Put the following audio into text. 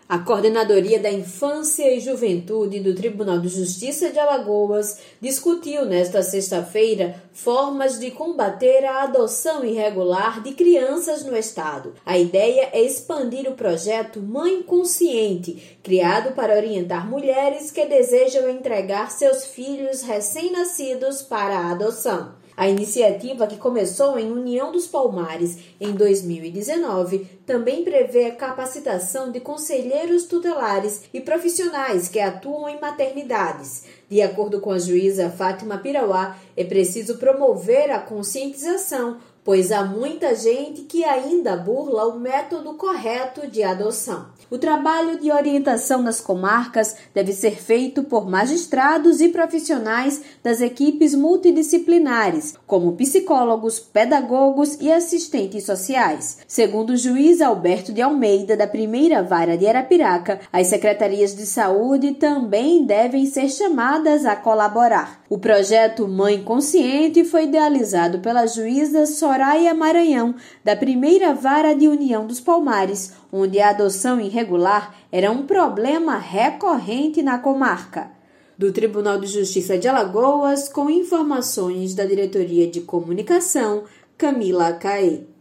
A Coordenadoria da Infância e Juventude do Tribunal de Justiça de Alagoas discutiu nesta sexta-feira formas de combater a adoção irregular de crianças no estado. A ideia é expandir o projeto Mãe Consciente, criado para orientar mulheres que desejam entregar seus filhos recém-nascidos para a adoção. A iniciativa, que começou em União dos Palmares em 2019, também prevê a capacitação de conselheiros tutelares e profissionais que atuam em maternidades. De acordo com a juíza Fátima Pirauá, é preciso promover a conscientização, pois há muita gente que ainda burla o método correto de adoção. O trabalho de orientação nas comarcas deve ser feito por magistrados e profissionais das equipes multidisciplinares, como psicólogos, pedagogos e assistentes sociais. Segundo o juiz Alberto de Almeida, da Primeira Vara de Arapiraca, as secretarias de saúde também devem ser chamadas a colaborar. O projeto Mãe Consciente foi idealizado pela juíza Soraya Maranhão, da Primeira Vara de União dos Palmares, onde a adoção irregular era um problema recorrente na comarca. Do Tribunal de Justiça de Alagoas, com informações da Diretoria de Comunicação, Camila Caê.